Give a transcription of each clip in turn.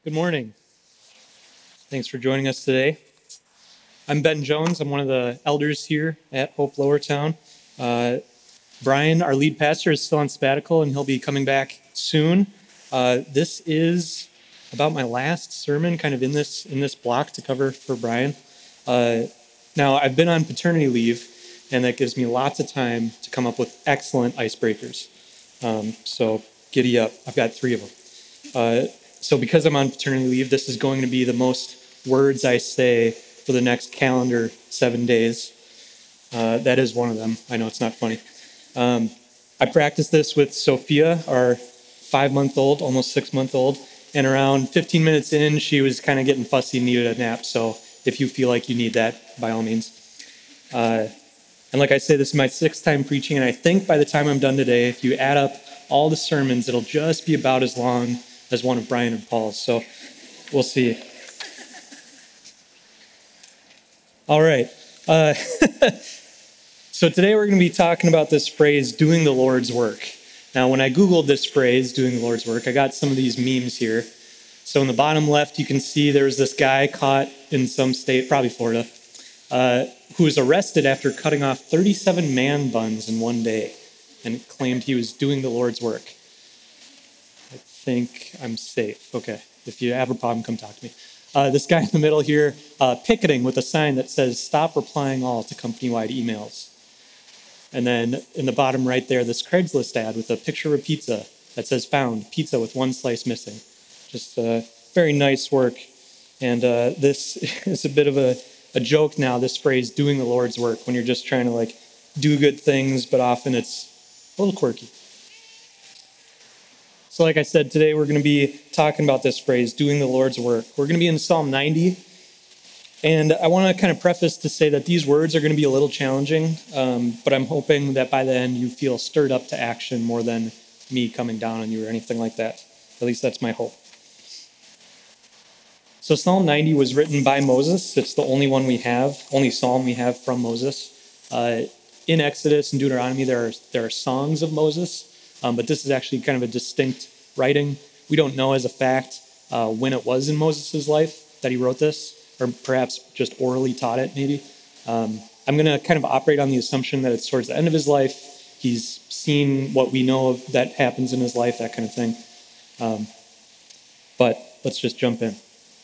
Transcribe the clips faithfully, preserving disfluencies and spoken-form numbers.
Good morning. Thanks for joining us today. I'm Ben Jones. I'm one of the elders here at Hope Lowertown. Uh, Brian, our lead pastor, is still on sabbatical, and he'll be coming back soon. Uh, this is about my last sermon, kind of in this in this block to cover for Brian. Uh, now, I've been on paternity leave, and that gives me lots of time to come up with excellent icebreakers. Um, so giddy up. I've got three of them. Uh, so because I'm on paternity leave, this is going to be the most words I say for the next calendar seven days. Uh, that is one of them. I know it's not funny. Um, I practiced this with Sophia, our five-month-old, almost six-month-old, and around fifteen minutes in, she was kind of getting fussy and needed a nap. So if you feel like you need that, by all means. Uh, and like I say, this is my sixth time preaching, and I think by the time I'm done today, if you add up all the sermons, it'll just be about as long as one of Brian and Paul's. So we'll see. All right. Uh, so today we're going to be talking about this phrase, doing the Lord's work. Now, when I Googled this phrase, doing the Lord's work, I got some of these memes here. So in the bottom left, you can see there was this guy caught in some state, probably Florida, uh, who was arrested after cutting off thirty-seven man buns in one day and claimed he was doing the Lord's work. I think I'm safe. Okay. If you have a problem, come talk to me. Uh, this guy in the middle here, uh, picketing with a sign that says, "Stop replying all to company-wide emails." And then in the bottom right there, this Craigslist ad with a picture of a pizza that says, "Found, pizza with one slice missing." Just uh, very nice work. And uh, this is a bit of a, a joke now, this phrase, doing the Lord's work, when you're just trying to like do good things, but often it's a little quirky. So like I said, today we're going to be talking about this phrase, doing the Lord's work. We're going to be in Psalm ninety. And I want to kind of preface to say that these words are going to be a little challenging, um, but I'm hoping that by the end you feel stirred up to action more than me coming down on you or anything like that. At least that's my hope. So Psalm ninety was written by Moses. It's the only one we have, only psalm we have from Moses. Uh, in Exodus and Deuteronomy, there are, there are songs of Moses. Um, but this is actually kind of a distinct writing. We don't know as a fact uh, when it was in Moses' life that he wrote this, or perhaps just orally taught it, maybe. Um, I'm going to kind of operate on the assumption that it's towards the end of his life. He's seen what we know of that happens in his life, that kind of thing. Um, but let's just jump in.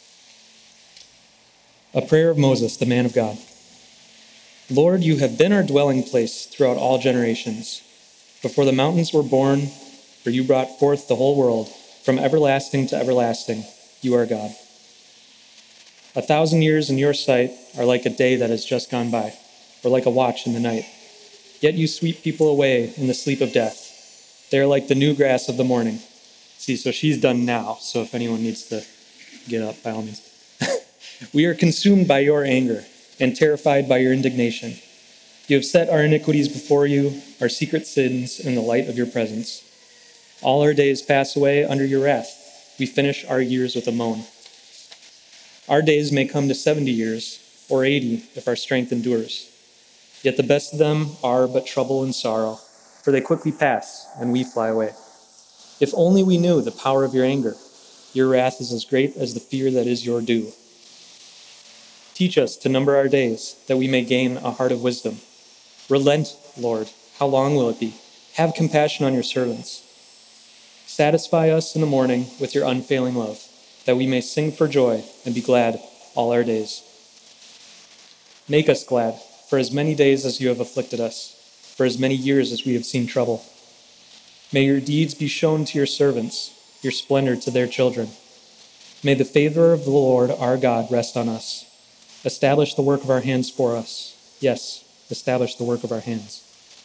A prayer of Moses, the man of God. Lord, you have been our dwelling place throughout all generations. Before the mountains were born, for you brought forth the whole world, from everlasting to everlasting, you are God. A thousand years in your sight are like a day that has just gone by, or like a watch in the night. Yet you sweep people away in the sleep of death. They are like the new grass of the morning. See, so she's done now, so if anyone needs to get up, by all means. We are consumed by your anger and terrified by your indignation. You have set our iniquities before you, our secret sins in the light of your presence. All our days pass away under your wrath. We finish our years with a moan. Our days may come to seventy years, or eighty, if our strength endures. Yet the best of them are but trouble and sorrow, for they quickly pass, and we fly away. If only we knew the power of your anger. Your wrath is as great as the fear that is your due. Teach us to number our days, that we may gain a heart of wisdom. Relent, Lord. How long will it be? Have compassion on your servants. Satisfy us in the morning with your unfailing love, that we may sing for joy and be glad all our days. Make us glad for as many days as you have afflicted us, for as many years as we have seen trouble. May your deeds be shown to your servants, your splendor to their children. May the favor of the Lord our God rest on us. Establish the work of our hands for us. Yes, establish the work of our hands.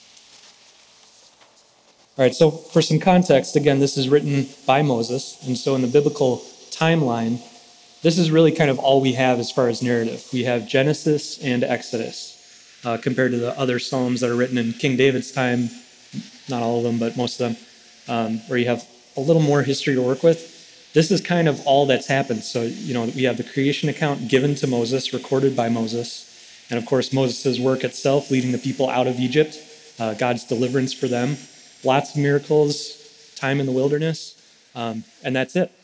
All right, so for some context, again, this is written by Moses, and so in the biblical timeline, this is really kind of all we have as far as narrative. We have Genesis and Exodus, uh, compared to the other Psalms that are written in King David's time, not all of them, but most of them, um, where you have a little more history to work with. This is kind of all that's happened. So, you know, we have the creation account given to Moses, recorded by Moses, and of course, Moses' work itself, leading the people out of Egypt, uh, God's deliverance for them, lots of miracles, time in the wilderness, um, and that's it.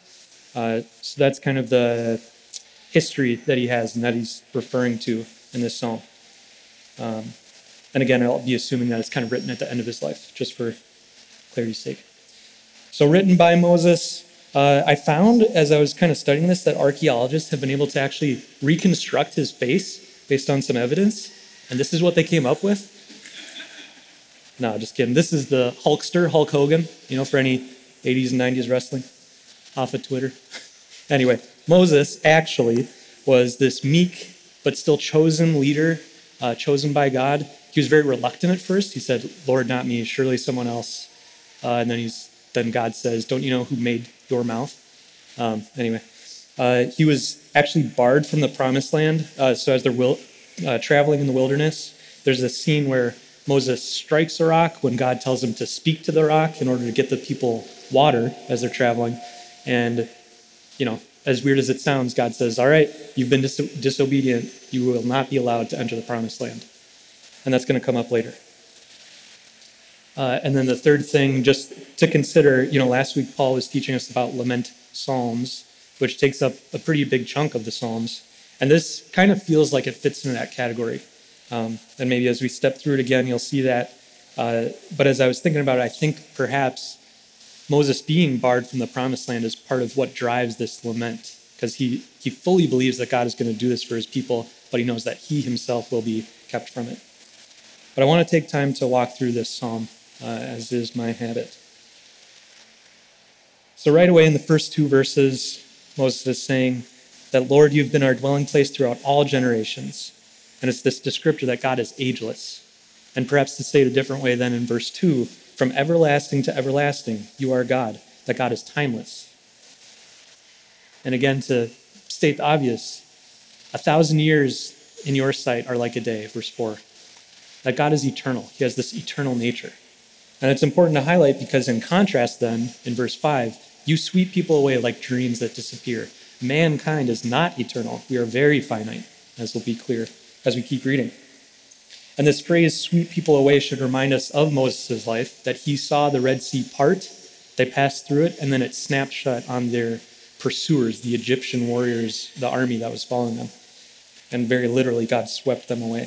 Uh, so that's kind of the history that he has and that he's referring to in this psalm. Um, and again, I'll be assuming that it's kind of written at the end of his life, just for clarity's sake. So written by Moses. Uh, I found, as I was kind of studying this, that archaeologists have been able to actually reconstruct his face based on some evidence. And this is what they came up with. No, just kidding. This is the Hulkster, Hulk Hogan, you know, for any eighties and nineties wrestling off of Twitter. Anyway, Moses actually was this meek but still chosen leader, uh, chosen by God. He was very reluctant at first. He said, Lord, not me, surely someone else. Uh, and then he's then God says, don't you know who made your mouth? Um, anyway, uh, he was actually barred from the promised land. Uh, so as they're wil- uh, traveling in the wilderness, there's this scene where Moses strikes a rock when God tells him to speak to the rock in order to get the people water as they're traveling. And, you know, as weird as it sounds, God says, all right, you've been dis- disobedient. You will not be allowed to enter the promised land. And that's going to come up later. Uh, and then the third thing, just to consider, you know, last week Paul was teaching us about lament psalms, which takes up a pretty big chunk of the Psalms. And this kind of feels like it fits into that category. Um, and maybe as we step through it again, you'll see that. Uh, but as I was thinking about it, I think perhaps Moses being barred from the promised land is part of what drives this lament, because he, he fully believes that God is going to do this for his people, but he knows that he himself will be kept from it. But I want to take time to walk through this psalm, uh, as is my habit. So right away in the first two verses, Moses is saying that, Lord, you've been our dwelling place throughout all generations. And it's this descriptor that God is ageless. And perhaps to say it a different way than in verse two, from everlasting to everlasting, you are God, that God is timeless. And again, to state the obvious, a thousand years in your sight are like a day, verse four. That God is eternal. He has this eternal nature. And it's important to highlight because in contrast then, in verse five, you sweep people away like dreams that disappear. Mankind is not eternal. We are very finite, as will be clear as we keep reading. And this phrase, sweep people away, should remind us of Moses' life, that he saw the Red Sea part, they passed through it, and then it snapped shut on their pursuers, the Egyptian warriors, the army that was following them. And very literally, God swept them away.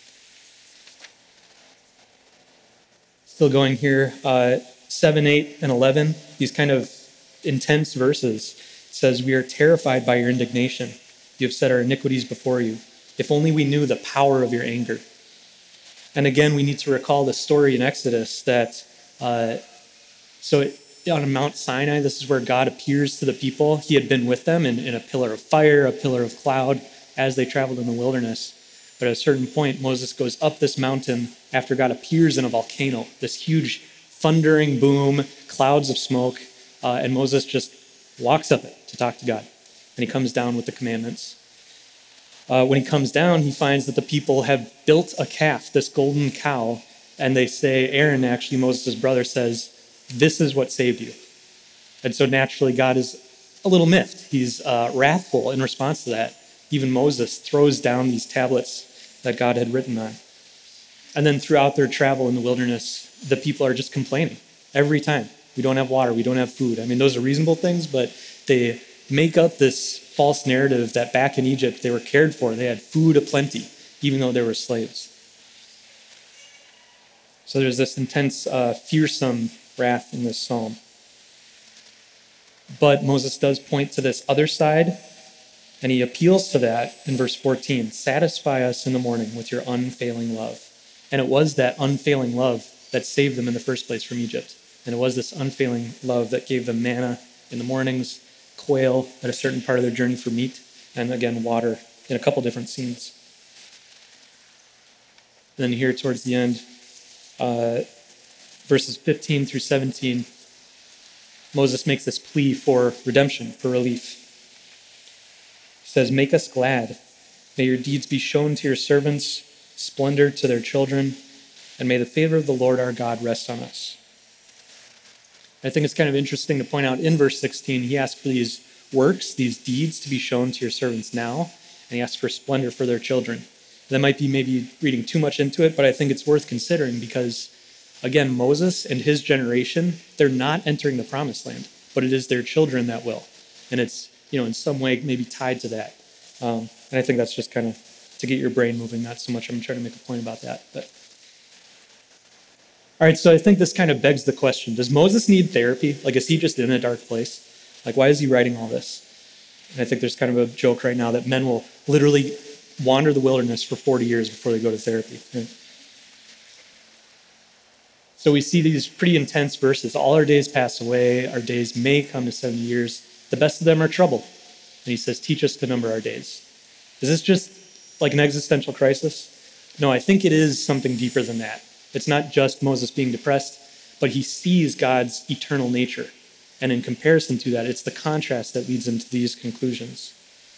Still going here, uh, seven, eight, and eleven, these kind of intense verses. It says, we are terrified by your indignation. You have set our iniquities before you. If only we knew the power of your anger. And again, we need to recall the story in Exodus that, uh, so it, on Mount Sinai, this is where God appears to the people. He had been with them in, in a pillar of fire, a pillar of cloud, as they traveled in the wilderness. But at a certain point, Moses goes up this mountain after God appears in a volcano, this huge thundering boom, clouds of smoke, uh, and Moses just walks up it to talk to God. And he comes down with the commandments. Uh, when he comes down, he finds that the people have built a calf, this golden cow, and they say, Aaron, actually, Moses' brother, says, this is what saved you. And so naturally, God is a little miffed. He's uh, wrathful in response to that. Even Moses throws down these tablets that God had written on. And then throughout their travel in the wilderness, the people are just complaining every time. We don't have water, we don't have food. I mean, those are reasonable things, but they make up this false narrative that back in Egypt they were cared for. They had food aplenty, even though they were slaves. So there's this intense, uh, fearsome wrath in this psalm. But Moses does point to this other side, and he appeals to that in verse fourteen. Satisfy us in the morning with your unfailing love. And it was that unfailing love that saved them in the first place from Egypt. And it was this unfailing love that gave them manna in the mornings, quail at a certain part of their journey for meat, and again, water in a couple different scenes. And then here towards the end, uh, verses fifteen through seventeen, Moses makes this plea for redemption, for relief. He says, make us glad. May your deeds be shown to your servants, splendor to their children, and may the favor of the Lord our God rest on us. I think it's kind of interesting to point out in verse sixteen, he asks for these works, these deeds to be shown to your servants now, and he asks for splendor for their children. That might be maybe reading too much into it, but I think it's worth considering because, again, Moses and his generation, they're not entering the promised land, but it is their children that will. and it's, you know, in some way maybe tied to that. Um, and I think that's just kind of to get your brain moving, not so much I'm trying to make a point about that. But all right, so I think this kind of begs the question, does Moses need therapy? Like, is he just in a dark place? Like, why is he writing all this? And I think there's kind of a joke right now that men will literally wander the wilderness for forty years before they go to therapy. Right? So we see these pretty intense verses. All our days pass away. Our days may come to seventy years. The best of them are trouble. And he says, teach us to number our days. Is this just like an existential crisis? No, I think it is something deeper than that. It's not just Moses being depressed, but he sees God's eternal nature. And in comparison to that, it's the contrast that leads him to these conclusions.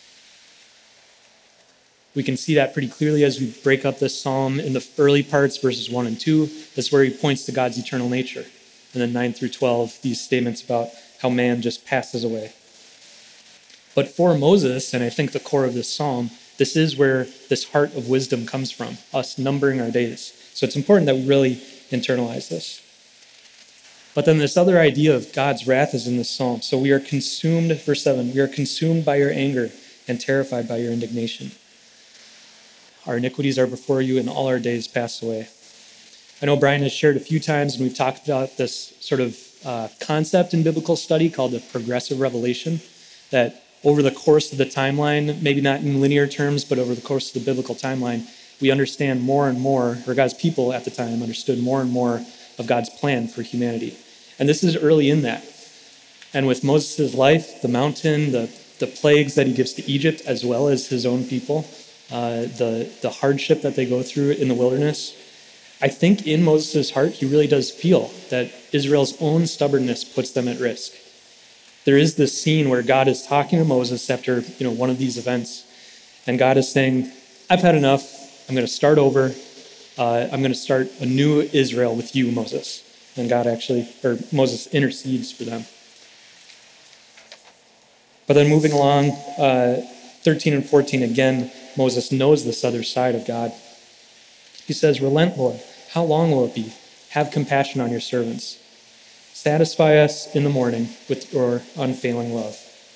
We can see that pretty clearly as we break up this psalm in the early parts, verses one and two. That's where he points to God's eternal nature. And then nine through twelve, these statements about how man just passes away. But for Moses, and I think the core of this psalm, this is where this heart of wisdom comes from, us numbering our days. So it's important that we really internalize this. But then this other idea of God's wrath is in this psalm. So we are consumed, verse seven, we are consumed by your anger and terrified by your indignation. Our iniquities are before you, and all our days pass away. I know Brian has shared a few times, and we've talked about this sort of uh, concept in biblical study called the progressive revelation, that over the course of the timeline, maybe not in linear terms, but over the course of the biblical timeline, we understand more and more, or God's people at the time understood more and more of God's plan for humanity. And this is early in that. And with Moses' life, the mountain, the, the plagues that he gives to Egypt, as well as his own people, uh, the, the hardship that they go through in the wilderness, I think in Moses' heart, he really does feel that Israel's own stubbornness puts them at risk. There is this scene where God is talking to Moses after, you know, one of these events, and God is saying, I've had enough. I'm going to start over. Uh, I'm going to start a new Israel with you, Moses. And God actually, or Moses intercedes for them. But then moving along, uh, thirteen and fourteen, again, Moses knows this other side of God. He says, relent, Lord. How long will it be? Have compassion on your servants. Satisfy us in the morning with your unfailing love.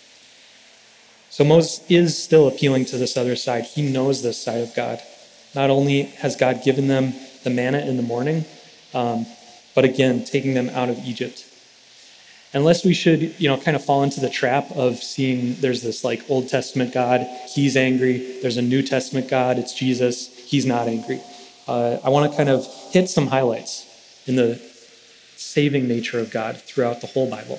So Moses is still appealing to this other side. He knows this side of God. Not only has God given them the manna in the morning, um, but again, taking them out of Egypt. Unless we should, you know, kind of fall into the trap of seeing there's this like Old Testament God, he's angry. There's a New Testament God, it's Jesus, he's not angry. Uh, I want to kind of hit some highlights in the saving nature of God throughout the whole Bible.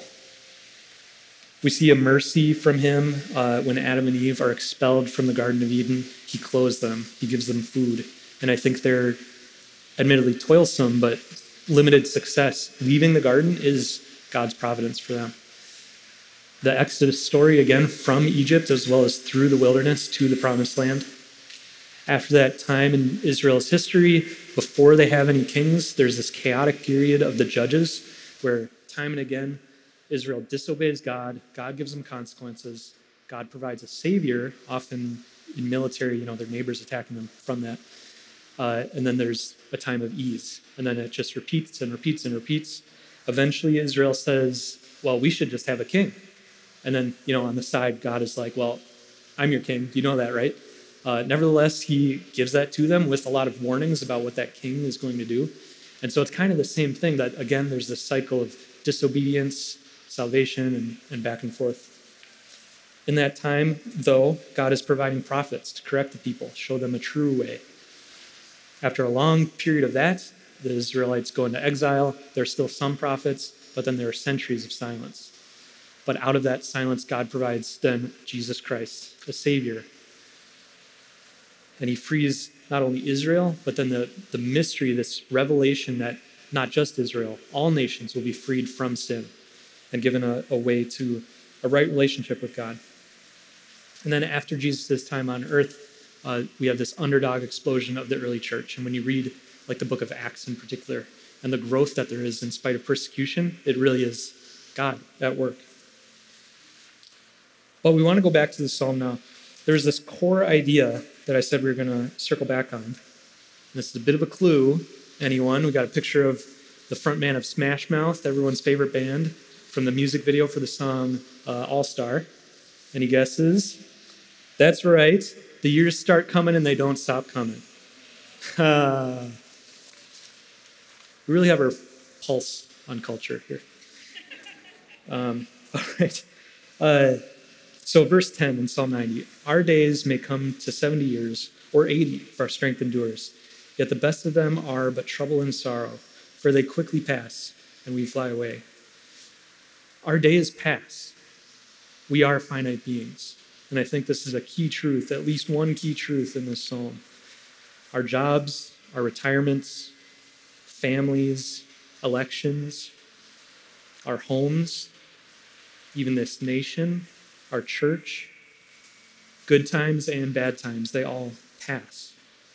We see a mercy from him uh, when Adam and Eve are expelled from the Garden of Eden. He clothes them, he gives them food. And I think they're admittedly toilsome, but limited success. Leaving the garden is God's providence for them. The Exodus story, again, from Egypt as well as through the wilderness to the promised land. After that time in Israel's history, before they have any kings, there's this chaotic period of the judges where time and again, Israel disobeys God, God gives them consequences, God provides a savior, often in military, you know, their neighbors attacking them from that. Uh, and then there's a time of ease. And then it just repeats and repeats and repeats. Eventually, Israel says, well, we should just have a king. And then, you know, on the side, God is like, well, I'm your king. You know that, right? Uh, nevertheless, he gives that to them with a lot of warnings about what that king is going to do. And so it's kind of the same thing that, again, there's this cycle of disobedience, salvation, and, and back and forth. In that time, though, God is providing prophets to correct the people, show them a true way. After a long period of that, the Israelites go into exile. There are still some prophets, but then there are centuries of silence. But out of that silence, God provides then Jesus Christ, the Savior. And he frees not only Israel, but then the, the mystery, this revelation that not just Israel, all nations will be freed from sin and given a, a way to a right relationship with God. And then after Jesus' time on earth, uh, we have this underdog explosion of the early church. And when you read like the book of Acts in particular, and the growth that there is in spite of persecution, it really is God at work. But we want to go back to the psalm now. There's this core idea that I said we were going to circle back on. And this is a bit of a clue. Anyone? We got a picture of the front man of Smash Mouth, everyone's favorite band, from the music video for the song uh, All Star. Any guesses? That's right. The years start coming and they don't stop coming. Uh, we really have our pulse on culture here. Um, all right. Uh, so verse ten in Psalm ninety, our days may come to seventy years or eighty if our strength endures. Yet the best of them are but trouble and sorrow, for they quickly pass and we fly away. Our days pass. We are finite beings. And I think this is a key truth, at least one key truth in this psalm. Our jobs, our retirements, families, elections, our homes, even this nation, our church, good times and bad times, they all pass.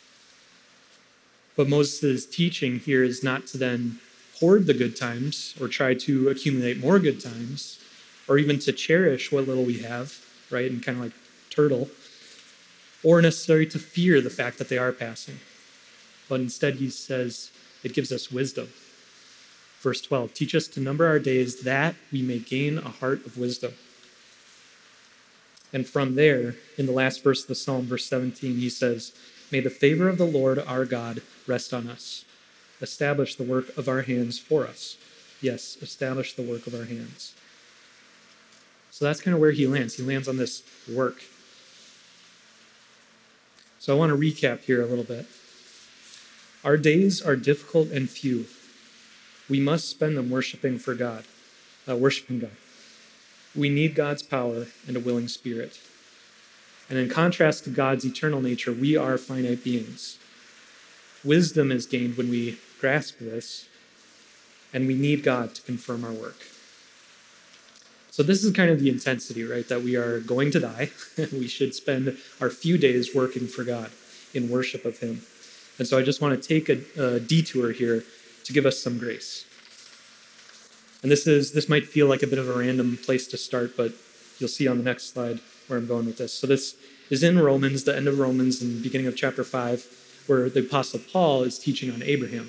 But Moses' teaching here is not to then hoard the good times or try to accumulate more good times or even to cherish what little we have, right, and kind of like turtle, or necessarily to fear the fact that they are passing. But instead, he says it gives us wisdom. Verse twelve, teach us to number our days that we may gain a heart of wisdom. And from there, in the last verse of the psalm, verse seventeen, he says, may the favor of the Lord our God rest on us. Establish the work of our hands for us. Yes, establish the work of our hands. So that's kind of where he lands. He lands on this work. So I want to recap here a little bit. Our days are difficult and few. We must spend them worshiping for God, uh, worshiping God. We need God's power and a willing spirit. And in contrast to God's eternal nature, we are finite beings. Wisdom is gained when we grasp this, and we need God to confirm our work. So this is kind of the intensity, right? That we are going to die, and we should spend our few days working for God in worship of him. And so I just want to take a, a detour here to give us some grace. And this is this might feel like a bit of a random place to start, but you'll see on the next slide where I'm going with this. So this is in Romans, the end of Romans, and the beginning of chapter five, where the Apostle Paul is teaching on Abraham.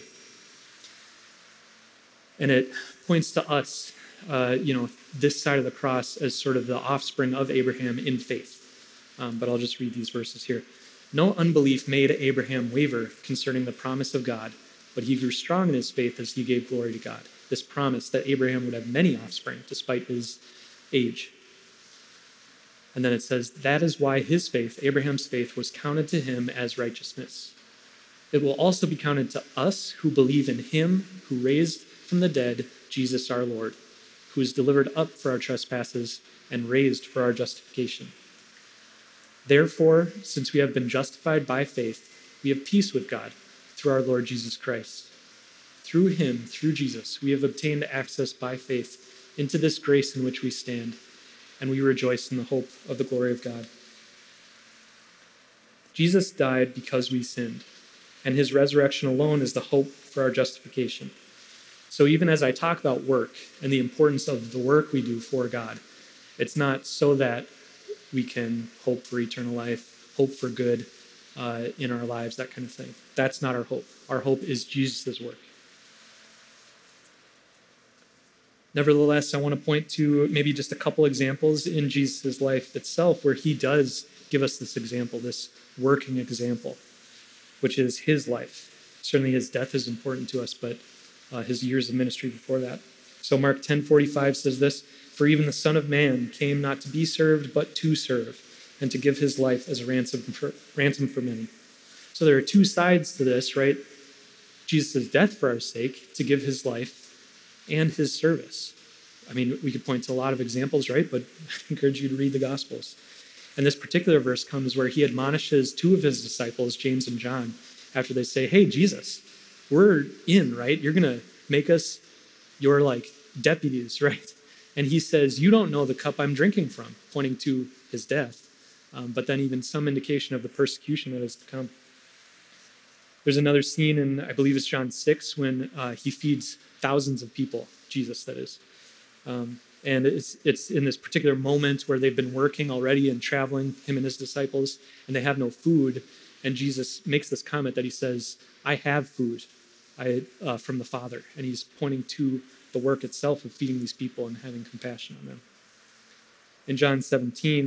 And it points to us, uh, you know, this side of the cross as sort of the offspring of Abraham in faith. Um, but I'll just read these verses here. No unbelief made Abraham waver concerning the promise of God, but he grew strong in his faith as he gave glory to God. This promise that Abraham would have many offspring despite his age. And then it says, that is why his faith, Abraham's faith, was counted to him as righteousness. It will also be counted to us who believe in him who raised from the dead Jesus our Lord, who was delivered up for our trespasses and raised for our justification. Therefore, since we have been justified by faith, we have peace with God through our Lord Jesus Christ. Through him, through Jesus, we have obtained access by faith into this grace in which we stand, and we rejoice in the hope of the glory of God. Jesus died because we sinned, and his resurrection alone is the hope for our justification. So even as I talk about work and the importance of the work we do for God, it's not so that we can hope for eternal life, hope for good uh, in our lives, that kind of thing. That's not our hope. Our hope is Jesus' work. Nevertheless, I want to point to maybe just a couple examples in Jesus' life itself where he does give us this example, this working example, which is his life. Certainly his death is important to us, but uh, his years of ministry before that. So Mark ten forty-five says this, for even the Son of Man came not to be served, but to serve, and to give his life as a ransom for, ransom for many. So there are two sides to this, right? Jesus' death for our sake, to give his life, and his service. I mean, we could point to a lot of examples, right? But I encourage you to read the Gospels. And this particular verse comes where he admonishes two of his disciples, James and John, after they say, hey, Jesus, we're in, right? You're going to make us your, like, deputies, right? And he says, you don't know the cup I'm drinking from, pointing to his death. Um, but then even some indication of the persecution that is to come. There's another scene in, I believe it's John six, when uh, he feeds thousands of people, Jesus, that is. Um, and it's it's in this particular moment where they've been working already and traveling, him and his disciples, and they have no food. And Jesus makes this comment that he says, I have food I, uh, from the Father. And he's pointing to the work itself of feeding these people and having compassion on them. In John seventeen,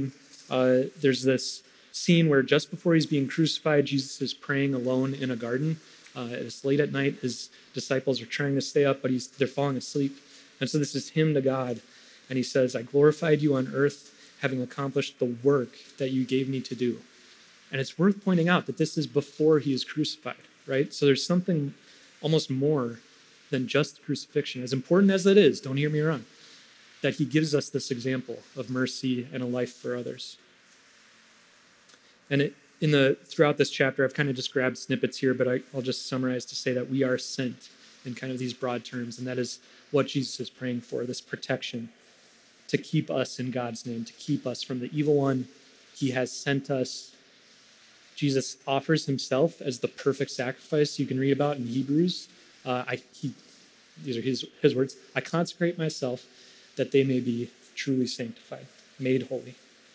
Uh, there's this scene where just before he's being crucified, Jesus is praying alone in a garden. Uh, it's late at night. His disciples are trying to stay up, but he's, they're falling asleep. And so this is him to God. And he says, I glorified you on earth, having accomplished the work that you gave me to do. And it's worth pointing out that this is before he is crucified, right? So there's something almost more than just crucifixion. As important as that is, don't hear me wrong, that he gives us this example of mercy and a life for others. And it, in the throughout this chapter, I've kind of just grabbed snippets here, but I, I'll just summarize to say that we are sent in kind of these broad terms, and that is what Jesus is praying for, this protection to keep us in God's name, to keep us from the evil one. He has sent us. Jesus offers himself as the perfect sacrifice you can read about in Hebrews. Uh, I, he, these are his, his words. I consecrate myself that they may be truly sanctified, made holy.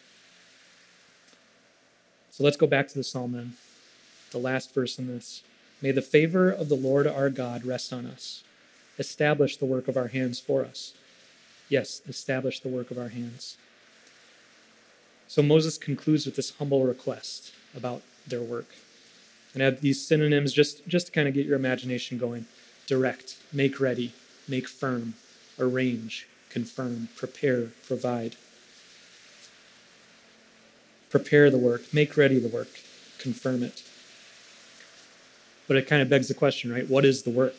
So let's go back to the psalm then, the last verse in this. May the favor of the Lord our God rest on us. Establish the work of our hands for us. Yes, establish the work of our hands. So Moses concludes with this humble request about their work. And I have these synonyms just, just to kind of get your imagination going. Direct, make ready, make firm, arrange, confirm, prepare, provide. Prepare the work, make ready the work, confirm it. But it kind of begs the question, right? What is the work?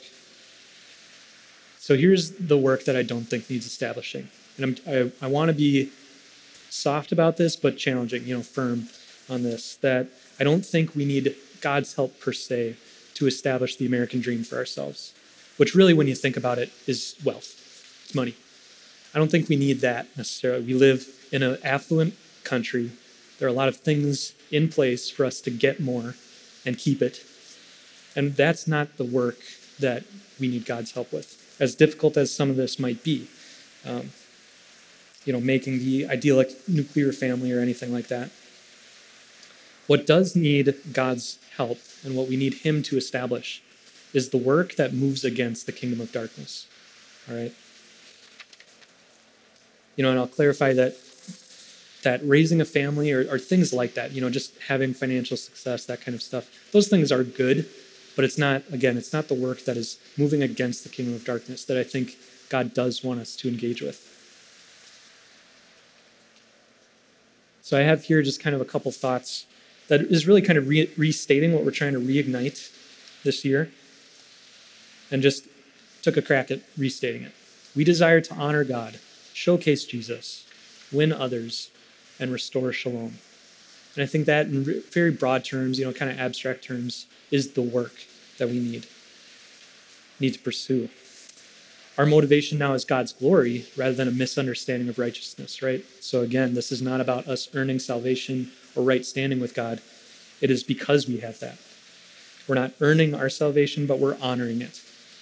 So here's the work that I don't think needs establishing. And I'm, I, I want to be soft about this, but challenging, you know, firm on this, that I don't think we need God's help per se to establish the American dream for ourselves, which really, when you think about it, is wealth. It's money. I don't think we need that necessarily. We live in an affluent country. There are a lot of things in place for us to get more and keep it. And that's not the work that we need God's help with, as difficult as some of this might be. Um, you know, making the idyllic nuclear family or anything like that. What does need God's help and what we need him to establish is the work that moves against the kingdom of darkness. All right? You know, and I'll clarify that that raising a family or, or things like that, you know, just having financial success, that kind of stuff, those things are good, but it's not, again, it's not the work that is moving against the kingdom of darkness that I think God does want us to engage with. So I have here just kind of a couple thoughts that is really kind of re- restating what we're trying to reignite this year, and just took a crack at restating it. We desire to honor God, showcase Jesus, win others, and restore shalom. And I think that in very broad terms, you know, kind of abstract terms, is the work that we need, need to pursue. Our motivation now is God's glory rather than a misunderstanding of righteousness, right? So again, this is not about us earning salvation or right standing with God. It is because we have that. We're not earning our salvation, but we're honoring it.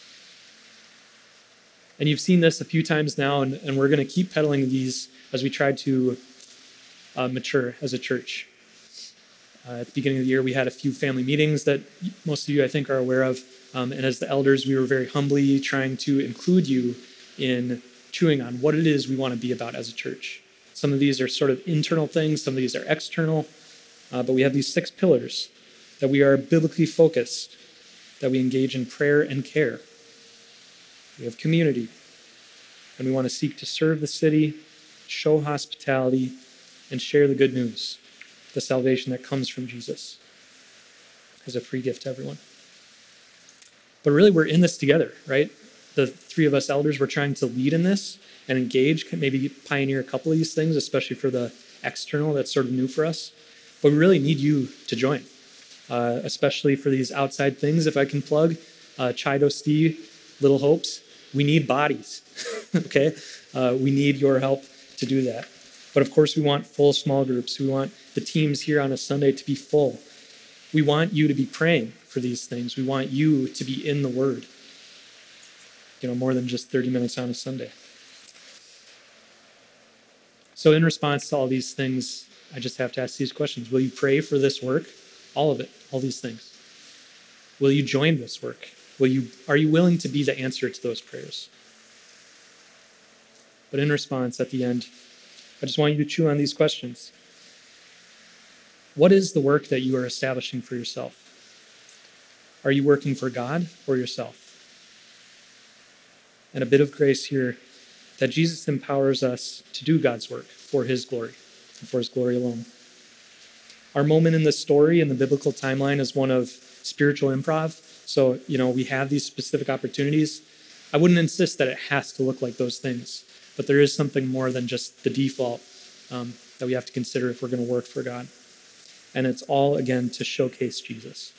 And you've seen this a few times now, and, and we're going to keep peddling these as we try to uh, mature as a church. Uh, at the beginning of the year, we had a few family meetings that most of you, I think, are aware of. Um, and as the elders, we were very humbly trying to include you in chewing on what it is we want to be about as a church. Some of these are sort of internal things, some of these are external, uh, but we have these six pillars that we are biblically focused, that we engage in prayer and care. We have community, and we want to seek to serve the city, show hospitality, and share the good news, the salvation that comes from Jesus as a free gift to everyone. But really, we're in this together, right? The three of us elders, we're trying to lead in this and engage, maybe pioneer a couple of these things, especially for the external that's sort of new for us. But we really need you to join, uh, especially for these outside things. If I can plug uh, Chido Steve, Little Hopes, we need bodies, okay? Uh, we need your help to do that. But of course, we want full small groups. We want the teams here on a Sunday to be full. We want you to be praying for these things. We want you to be in the Word, you know, more than just thirty minutes on a Sunday. So in response to all these things, I just have to ask these questions. Will you pray for this work? All of it, all these things. Will you join this work? Will you? Are you willing to be the answer to those prayers? But in response, at the end, I just want you to chew on these questions. What is the work that you are establishing for yourself? Are you working for God or yourself? And a bit of grace here that Jesus empowers us to do God's work for his glory and for his glory alone. Our moment in the story in the biblical timeline is one of spiritual improv. So, you know, we have these specific opportunities. I wouldn't insist that it has to look like those things, but there is something more than just the default um, that we have to consider if we're going to work for God. And it's all, again, to showcase Jesus.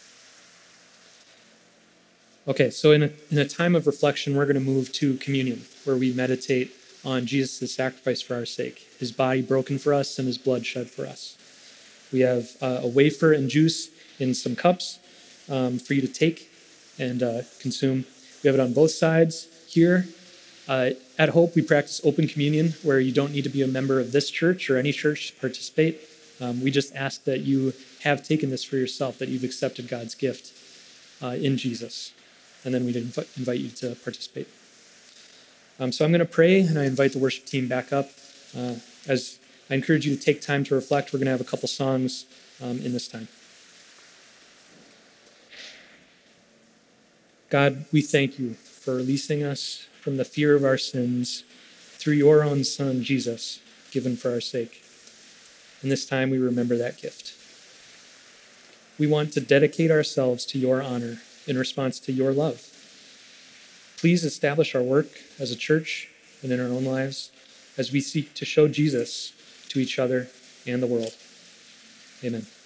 Okay, so in a, in a time of reflection, we're going to move to communion, where we meditate on Jesus' sacrifice for our sake, his body broken for us and his blood shed for us. We have uh, a wafer and juice in some cups um, for you to take and uh, consume. We have it on both sides here. Uh, at Hope, we practice open communion, where you don't need to be a member of this church or any church to participate. Um, we just ask that you have taken this for yourself, that you've accepted God's gift uh, in Jesus. And then we'd inv- invite you to participate. Um, so I'm going to pray, and I invite the worship team back up. Uh, as I encourage you to take time to reflect, we're going to have a couple songs um, in this time. God, we thank you for releasing us from the fear of our sins through your own Son, Jesus, given for our sake. And this time we remember that gift. We want to dedicate ourselves to your honor in response to your love. Please establish our work as a church and in our own lives as we seek to show Jesus to each other and the world. Amen.